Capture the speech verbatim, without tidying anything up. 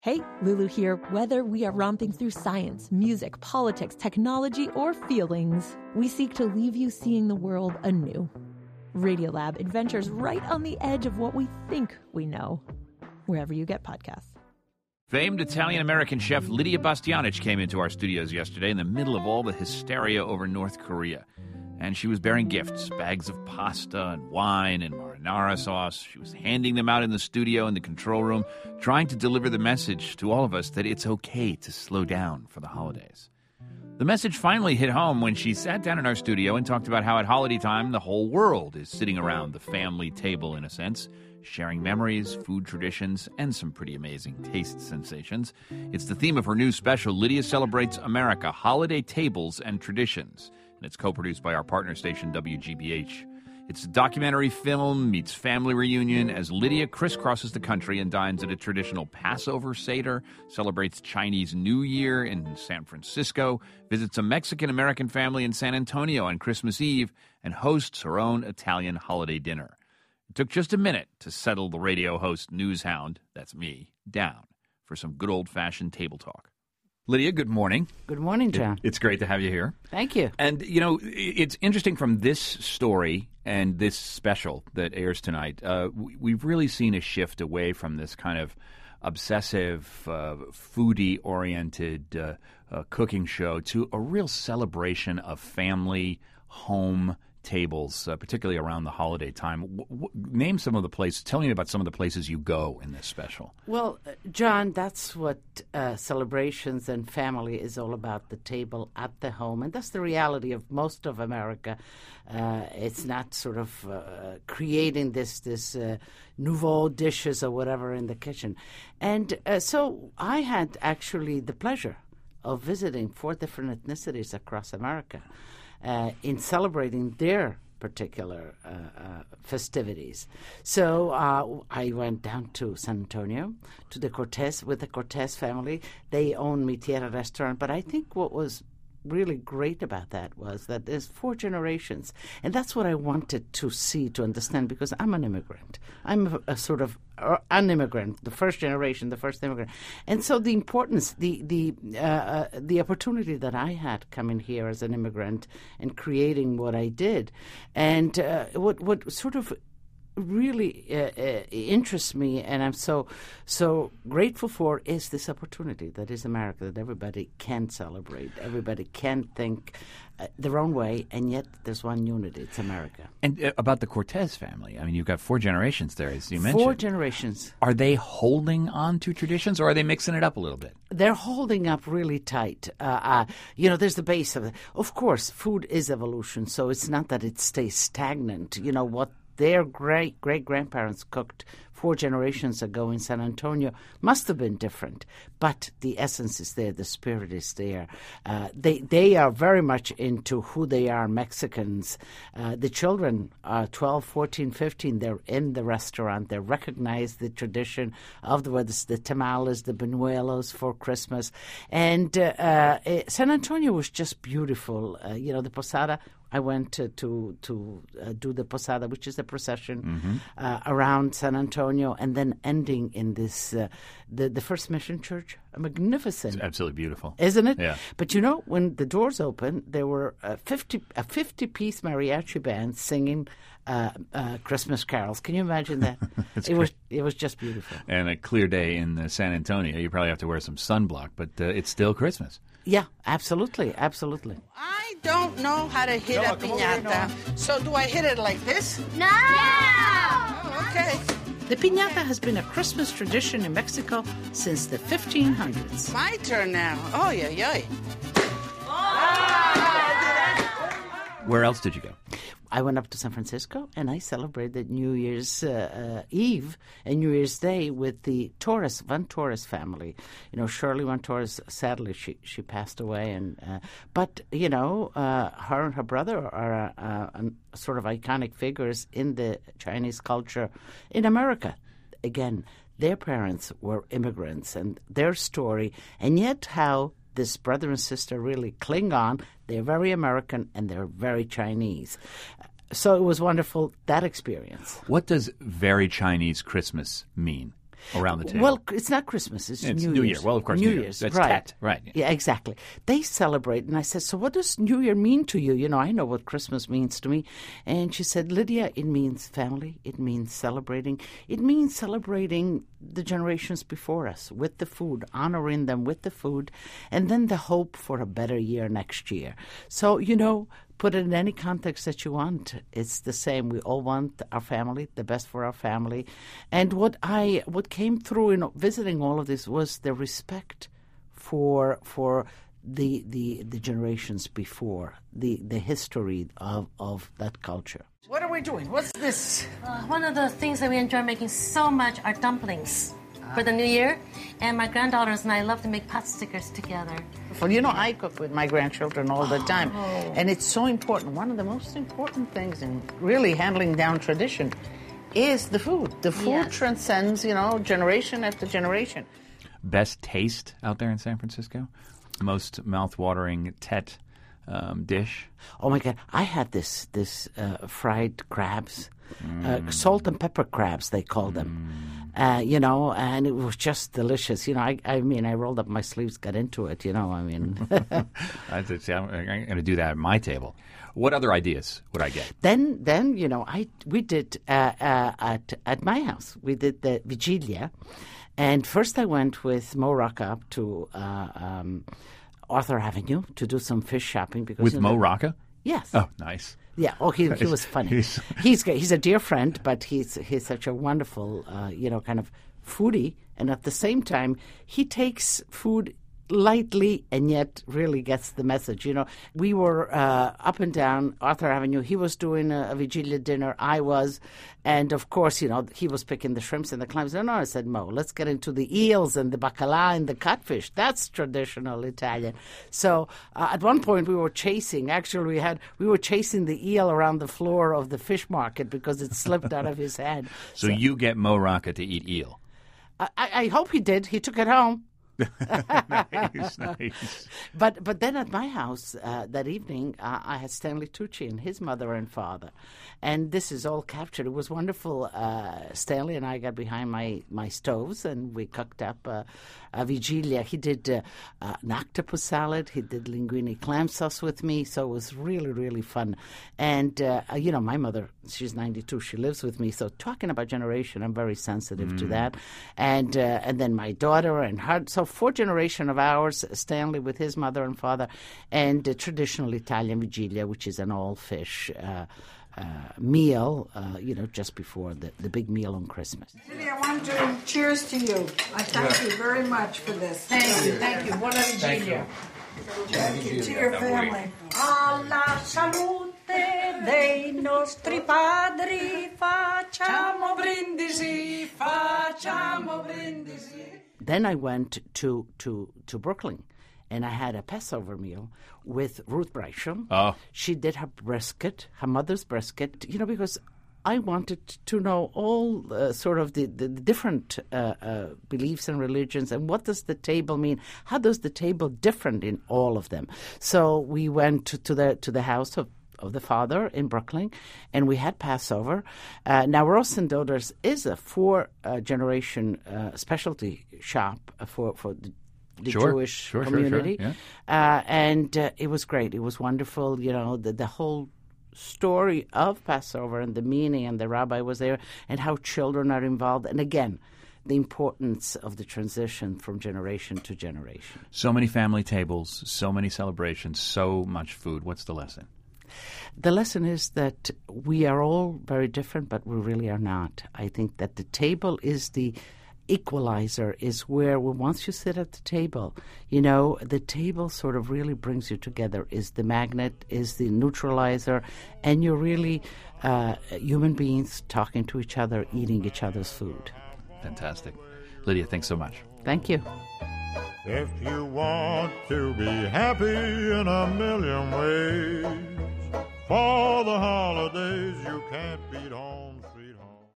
Hey, Lulu here. Whether we are romping through science, music, politics, technology, or feelings, we seek to leave you seeing the world anew. Radiolab adventures right on the edge of what we think we know, wherever you get podcasts. Famed Italian-American chef Lidia Bastianich came into our studios yesterday in the middle of all the hysteria over North Korea. And she was bearing gifts, bags of pasta and wine and marinara sauce. She was handing them out in the studio in the control room, trying to deliver the message to all of us that it's okay to slow down for the holidays. The message finally hit home when she sat down in our studio and talked about how at holiday time the whole world is sitting around the family table, in a sense, sharing memories, food traditions, and some pretty amazing taste sensations. It's the theme of her new special, Lidia Celebrates America, Holiday Tables and Traditions. And it's co-produced by our partner station, W G B H. It's a documentary film meets family reunion as Lidia crisscrosses the country and dines at a traditional Passover Seder, celebrates Chinese New Year in San Francisco, visits a Mexican-American family in San Antonio on Christmas Eve, and hosts her own Italian holiday dinner. It took just a minute to settle the radio host news hound, that's me, down for some good old-fashioned table talk. Lidia, good morning. Good morning, John. It's great to have you here. Thank you. And, you know, it's interesting from this story and this special that airs tonight, uh, we've really seen a shift away from this kind of obsessive, uh, foodie-oriented uh, uh, cooking show to a real celebration of family, home tables, uh, particularly around the holiday time. W- w- name some of the places. Tell me about some of the places you go in this special. Well, uh, John, that's what uh, celebrations and family is all about, the table at the home. And that's the reality of most of America. Uh, it's not sort of uh, creating this, this uh, nouveau dishes or whatever in the kitchen. And uh, so I had actually the pleasure of visiting four different ethnicities across America. Uh, in celebrating their particular uh, uh, festivities. So uh, I went down to San Antonio, to the Cortez, with the Cortez family. They own Mi Tierra restaurant, but I think what was really great about that was that there's four generations. And that's what I wanted to see, to understand, because I'm an immigrant. I'm a, a sort of uh, an immigrant, the first generation, the first immigrant. And so the importance, the the uh, uh, the opportunity that I had coming here as an immigrant and creating what I did, and uh, what what sort of really uh, uh, interests me, and I'm so so grateful for, is this opportunity that is America, that everybody can celebrate, everybody can think uh, their own way, and yet there's one unity. It's America. And uh, about the Cortez family, I mean, you've got four generations there, as you mentioned. Four generations. Are they holding on to traditions, or are they mixing it up a little bit? They're holding up really tight. Uh, uh, you know, there's the base of it. Of course, food is evolution, so it's not that it stays stagnant. You know, what their great-great-grandparents cooked four generations ago in San Antonio must have been different, but the essence is there, the spirit is there. Uh, they they are very much into who they are, Mexicans. Uh, the children are twelve, fourteen, fifteen. They're in the restaurant. They recognize the tradition of the, whether it's the tamales, the buñuelos for Christmas. And uh, uh, San Antonio was just beautiful. Uh, you know, the posada, I went to to, to uh, do the posada, which is a procession mm-hmm. uh, around San Antonio, and then ending in this uh, the the First Mission Church, magnificent, it's absolutely beautiful, isn't it? Yeah. But you know, when the doors opened, there were a fifty a fifty piece mariachi band singing uh, uh, Christmas carols. Can you imagine that? it great. was it was just beautiful. And a clear day in uh, San Antonio. You probably have to wear some sunblock, but uh, it's still Christmas. Yeah, absolutely, absolutely. I don't know how to hit no, a piñata. So do I hit it like this? No! Oh, okay. The piñata has been a Christmas tradition in Mexico since the fifteen hundreds. My turn now. Oh, yeah, yeah. Where else did you go? I went up to San Francisco and I celebrated New Year's uh, uh, Eve and New Year's Day with the Torres, Van Torres family. You know, Shirley Van Torres, sadly, she, she passed away. and uh, But, you know, uh, her and her brother are uh, uh, sort of iconic figures in the Chinese culture in America. Again, their parents were immigrants, and their story, and yet how this brother and sister really cling on. They're very American and they're very Chinese. So it was wonderful, that experience. What does very Chinese Christmas mean? around the table? Well, it's not Christmas. It's, it's New, New Year's. Year. Well, of course, New, New Year. Year's. That's right. Tet. Right. Yeah, exactly. They celebrate. And I said, so what does New Year mean to you? You know, I know what Christmas means to me. And she said, Lydia, it means family. It means celebrating. It means celebrating the generations before us with the food, honoring them with the food, and then the hope for a better year next year. So, you know, put it in any context that you want. It's the same. We all want our family, the best for our family. And what I what came through in visiting all of this was the respect for for the the, the generations before, the, the history of, of that culture. What are we doing? What's this? Uh, one of the things that we enjoy making so much are dumplings for the new year. And my granddaughters and I love to make pot stickers together. Well, you know, I cook with my grandchildren all the time. Oh. And it's so important. One of the most important things in really handling down tradition is the food. The food yes. transcends, you know, generation after generation. Best taste out there in San Francisco? Most mouth-watering Tet um, dish? Oh, my God. I had this, this uh, fried crabs. Mm. Uh, salt and pepper crabs, they call them. Mm. Uh, you know, and it was just delicious. You know, I, I mean, I rolled up my sleeves, got into it, you know, I mean. I said, see, I'm, I'm going to do that at my table. What other ideas would I get? Then, then you know, I we did uh, uh, at at my house, we did the Vigilia. And first I went with Mo Rocca up to uh, um, Arthur Avenue to do some fish shopping. Because With you know, Mo Rocca? Yes. Oh, nice. Yeah. Oh, he he was funny. he's he's he's a dear friend, but he's he's such a wonderful, uh, you know, kind of foodie, and at the same time, he takes food lightly and yet really gets the message. You know, we were uh, up and down Arthur Avenue. He was doing a, a Vigilia dinner. I was. And, of course, you know, he was picking the shrimps and the clams. No, no, I said, Mo, let's get into the eels and the bacala and the catfish. That's traditional Italian. So uh, at one point we were chasing. Actually, we had we were chasing the eel around the floor of the fish market because it slipped out of his hand. So, so you get Mo Rocca to eat eel? I, I hope he did. He took it home. nice, nice. But but then at my house uh, that evening, uh, I had Stanley Tucci and his mother and father, and this is all captured. It was wonderful. Uh, Stanley and I got behind my, my stoves and we cooked up uh, a Vigilia. He did uh, uh, an octopus salad. He did linguine clam sauce with me, so it was really really fun. And uh, you know, my mother, she's ninety-two. She lives with me, so talking about generation, I'm very sensitive mm. to that. And uh, and then my daughter and her. So fourth generation of ours, Stanley with his mother and father, and uh, traditional Italian Vigilia, which is an all-fish uh, uh, meal, uh, you know, just before the, the big meal on Christmas. Julie, I want to cheers to you. I thank yeah. you very much for this. Thank you, thank you. Buona Vigilia. Thank you to your family. Alla salute dei nostri padri, facciamo brindisi, facciamo brindisi. Then I went to, to, to Brooklyn, and I had a Passover meal with Ruth Breischel. Oh. She did her brisket, her mother's brisket, you know, because I wanted to know all uh, sort of the, the, the different uh, uh, beliefs and religions, and what does the table mean? How does the table different in all of them? So we went to, to the to the house of of the father in Brooklyn, and we had Passover. Uh, now, Ross and Daughters is a four-generation uh, uh, specialty shop for, for the, the sure. Jewish sure, community. Sure, sure. Yeah. Uh, and uh, it was great. It was wonderful. You know, the, the whole story of Passover and the meaning, and the rabbi was there, and how children are involved. And again, the importance of the transition from generation to generation. So many family tables, so many celebrations, so much food. What's the lesson? The lesson is that we are all very different, but we really are not. I think that the table is the equalizer, is where once you sit at the table, you know, the table sort of really brings you together, is the magnet, is the neutralizer, and you're really uh, human beings talking to each other, eating each other's food. Fantastic. Lydia, thanks so much. Thank you. If you want to be happy in a million ways, for the holidays you can't beat home.